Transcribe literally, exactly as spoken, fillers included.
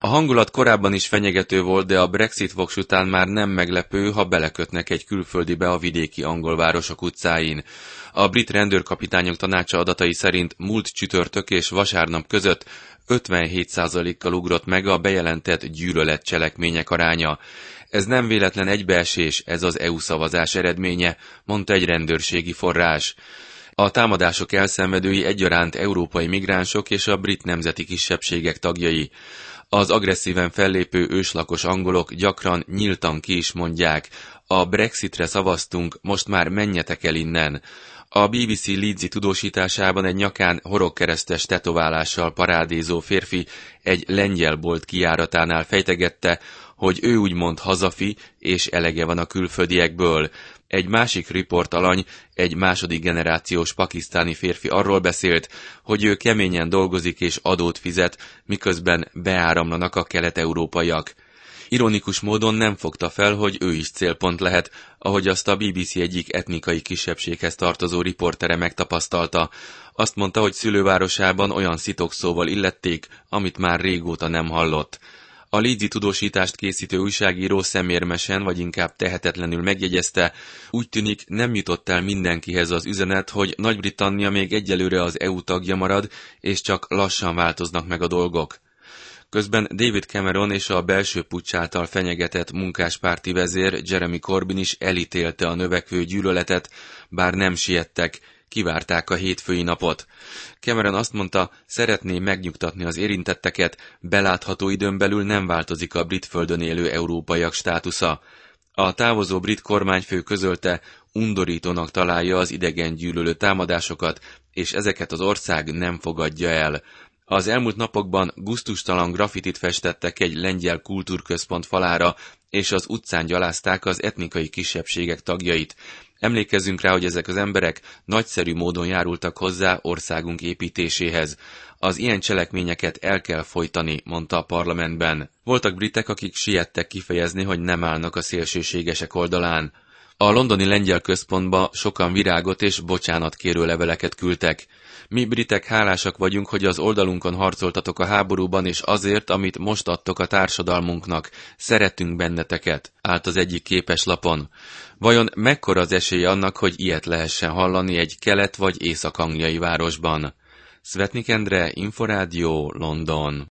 A hangulat korábban is fenyegető volt, de a Brexit voks után már nem meglepő, ha belekötnek egy külföldibe a vidéki angol városok utcáin. A brit rendőrkapitányok tanácsa adatai szerint múlt csütörtök és vasárnap között ötvenhét százalékkal ugrott meg a bejelentett gyűlöletcselekmények aránya. Ez nem véletlen egybeesés, ez az é u szavazás eredménye, mondta egy rendőrségi forrás. A támadások elszenvedői egyaránt európai migránsok és a brit nemzeti kisebbségek tagjai. Az agresszíven fellépő őslakos angolok gyakran nyíltan ki is mondják, a Brexitre szavaztunk, most már menjetek el innen. A bé bé cé Leeds-i tudósításában egy nyakán horogkeresztes tetoválással parádézó férfi egy lengyel bolt kijáratánál fejtegette, hogy ő úgymond hazafi, és elege van a külföldiekből. Egy másik riportalany, egy második generációs pakisztáni férfi arról beszélt, hogy ő keményen dolgozik és adót fizet, miközben beáramlanak a kelet-európaiak. Ironikus módon nem fogta fel, hogy ő is célpont lehet, ahogy azt a bé bé cé egyik etnikai kisebbséghez tartozó riportere megtapasztalta. Azt mondta, hogy szülővárosában olyan szitokszóval illették, amit már régóta nem hallott. A Leeds-i tudósítást készítő újságíró szemérmesen, vagy inkább tehetetlenül megjegyezte, úgy tűnik nem jutott el mindenkihez az üzenet, hogy Nagy-Britannia még egyelőre az é u tagja marad, és csak lassan változnak meg a dolgok. Közben David Cameron és a belső puccs által fenyegetett munkáspárti vezér Jeremy Corbyn is elítélte a növekvő gyűlöletet, bár nem siettek, kivárták a hétfői napot. Cameron azt mondta, szeretné megnyugtatni az érintetteket, belátható időn belül nem változik a brit földön élő európaiak státusza. A távozó brit kormányfő közölte, undorítónak találja az idegen gyűlölő támadásokat, és ezeket az ország nem fogadja el. Az elmúlt napokban gusztustalan graffitit festettek egy lengyel kultúrközpont falára, és az utcán gyalázták az etnikai kisebbségek tagjait. Emlékezzünk rá, hogy ezek az emberek nagyszerű módon járultak hozzá országunk építéséhez. Az ilyen cselekményeket el kell folytani, mondta a parlamentben. Voltak britek, akik siettek kifejezni, hogy nem állnak a szélsőségesek oldalán. A londoni lengyel központba sokan virágot és bocsánatkérő leveleket küldtek. Mi britek hálásak vagyunk, hogy az oldalunkon harcoltatok a háborúban, és azért, amit most adtok a társadalmunknak. Szeretünk benneteket, állt az egyik képeslapon. Vajon mekkora az esély annak, hogy ilyet lehessen hallani egy kelet- vagy észak-angliai városban? Szvetnik Endre, Inforádió, London.